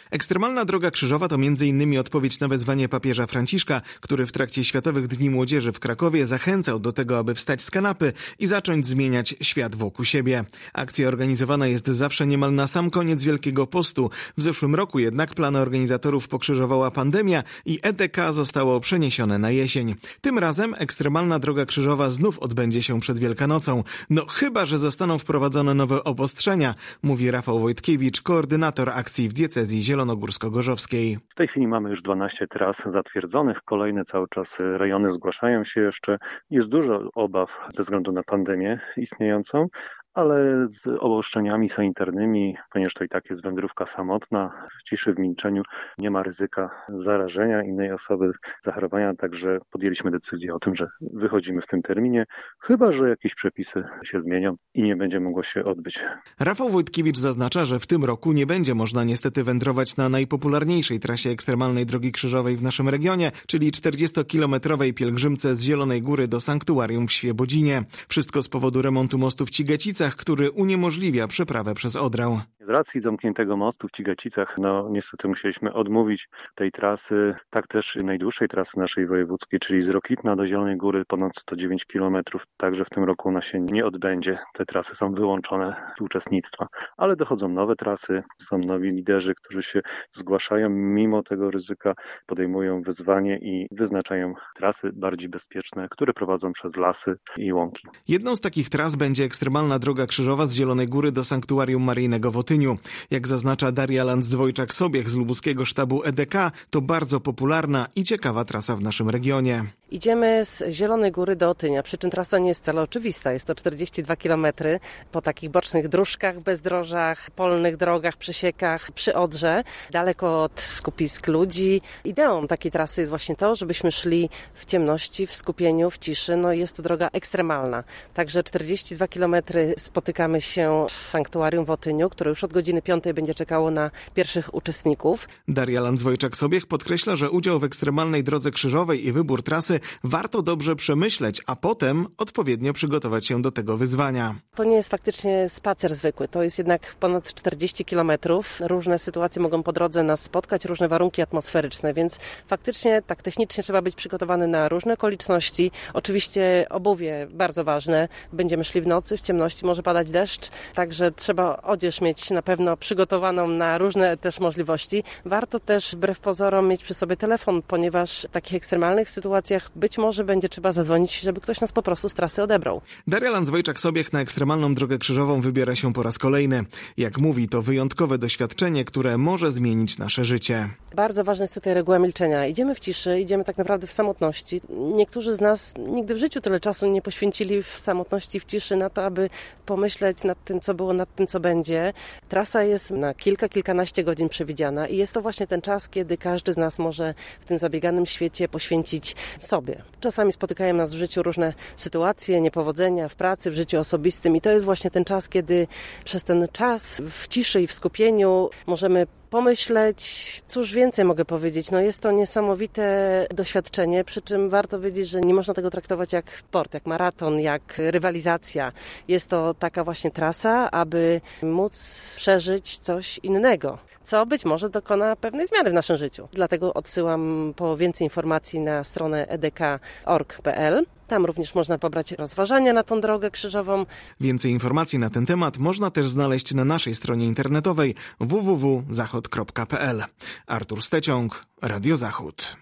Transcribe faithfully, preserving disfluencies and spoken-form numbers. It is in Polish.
Ekstremalna droga krzyżowa to między innymi odpowiedź na wezwanie papieża Franciszka, który w trakcie Światowych Dni Młodzieży w Krakowie zachęcał do tego, aby wstać z kanapy i zacząć zmieniać świat wokół siebie. Akcja organizowana jest zawsze niemal na sam koniec Wielkiego Postu. W zeszłym roku jednak plany organizatorów pokrzyżowała pandemia i E D K zostało przeniesione na jesień. Tym razem ekstremalna droga krzyżowa znów odbędzie się przed Wielkanocą. No chyba, że zostaną wprowadzone nowe obostrzenia, mówi Rafał Wojtkiewicz, koordynator akcji w diecezji zielonogórsko-gorzowskiej. W tej chwili mamy już dwanaście tras zatwierdzonych, kolejne cały czas rejony zgłaszają się jeszcze. Jest dużo obaw ze względu na pandemię istniejącą, ale z obostrzeniami sanitarnymi, ponieważ to i tak jest wędrówka samotna, w ciszy, w milczeniu, nie ma ryzyka zarażenia innej osoby, zachorowania, także podjęliśmy decyzję o tym, że wychodzimy w tym terminie, chyba że jakieś przepisy się zmienią i nie będzie mogło się odbyć. Rafał Wojtkiewicz zaznacza, że w tym roku nie będzie można niestety wędrować na najpopularniejszej trasie ekstremalnej drogi krzyżowej w naszym regionie, czyli czterdziestokilometrowej pielgrzymce z Zielonej Góry do sanktuarium w Świebodzinie. Wszystko z powodu remontu mostu w Cigacicach, który uniemożliwia przeprawę przez Odrę. Z racji zamkniętego mostu w Cigacicach, no niestety musieliśmy odmówić tej trasy, tak też najdłuższej trasy naszej wojewódzkiej, czyli z Rokitna do Zielonej Góry ponad sto dziewięć kilometrów. Także w tym roku ona się nie odbędzie. Te trasy są wyłączone z uczestnictwa. Ale dochodzą nowe trasy, są nowi liderzy, którzy się zgłaszają, mimo tego ryzyka podejmują wyzwanie i wyznaczają trasy bardziej bezpieczne, które prowadzą przez lasy i łąki. Jedną z takich tras będzie ekstremalna droga krzyżowa z Zielonej Góry do Sanktuarium Maryjnego w Otyniu. Jak zaznacza Daria Landzwojczak-Sobiech z lubuskiego sztabu E D K, to bardzo popularna i ciekawa trasa w naszym regionie. Idziemy z Zielonej Góry do Otynia, przy czym trasa nie jest wcale oczywista. Jest to czterdzieści dwa kilometry po takich bocznych dróżkach, bezdrożach, polnych drogach, przesiekach, przy Odrze, daleko od skupisk ludzi. Ideą takiej trasy jest właśnie to, żebyśmy szli w ciemności, w skupieniu, w ciszy. No jest to droga ekstremalna. Także czterdzieści dwa kilometry spotykamy się w sanktuarium w Otyniu, które już od godziny piątej będzie czekało na pierwszych uczestników. Daria Landzwojczak-Sobiech podkreśla, że udział w ekstremalnej drodze krzyżowej i wybór trasy warto dobrze przemyśleć, a potem odpowiednio przygotować się do tego wyzwania. To nie jest faktycznie spacer zwykły, to jest jednak ponad czterdzieści kilometrów. Różne sytuacje mogą po drodze nas spotkać, różne warunki atmosferyczne, więc faktycznie tak technicznie trzeba być przygotowany na różne okoliczności. Oczywiście obuwie bardzo ważne. Będziemy szli w nocy, w ciemności, może padać deszcz, także trzeba odzież mieć na pewno przygotowaną na różne też możliwości. Warto też wbrew pozorom mieć przy sobie telefon, ponieważ w takich ekstremalnych sytuacjach być może będzie trzeba zadzwonić, żeby ktoś nas po prostu z trasy odebrał. Daria Landzwojczak-Sobiech na ekstremalną drogę krzyżową wybiera się po raz kolejny. Jak mówi, to wyjątkowe doświadczenie, które może zmienić nasze życie. Bardzo ważna jest tutaj reguła milczenia. Idziemy w ciszy, idziemy tak naprawdę w samotności. Niektórzy z nas nigdy w życiu tyle czasu nie poświęcili w samotności, w ciszy na to, aby pomyśleć nad tym, co było, nad tym, co będzie. Trasa jest na kilka, kilkanaście godzin przewidziana i jest to właśnie ten czas, kiedy każdy z nas może w tym zabieganym świecie poświęcić sobie. Czasami spotykają nas w życiu różne sytuacje, niepowodzenia w pracy, w życiu osobistym i to jest właśnie ten czas, kiedy przez ten czas w ciszy i w skupieniu możemy pomyśleć, cóż więcej mogę powiedzieć. No jest to niesamowite doświadczenie, przy czym warto wiedzieć, że nie można tego traktować jak sport, jak maraton, jak rywalizacja. Jest to taka właśnie trasa, aby móc przeżyć coś innego, co być może dokona pewnej zmiany w naszym życiu. Dlatego odsyłam po więcej informacji na stronę e d k kropka org kropka p l. Tam również można pobrać rozważania na tą drogę krzyżową. Więcej informacji na ten temat można też znaleźć na naszej stronie internetowej w w w kropka zachod kropka p l. Artur Steciąg, Radio Zachód.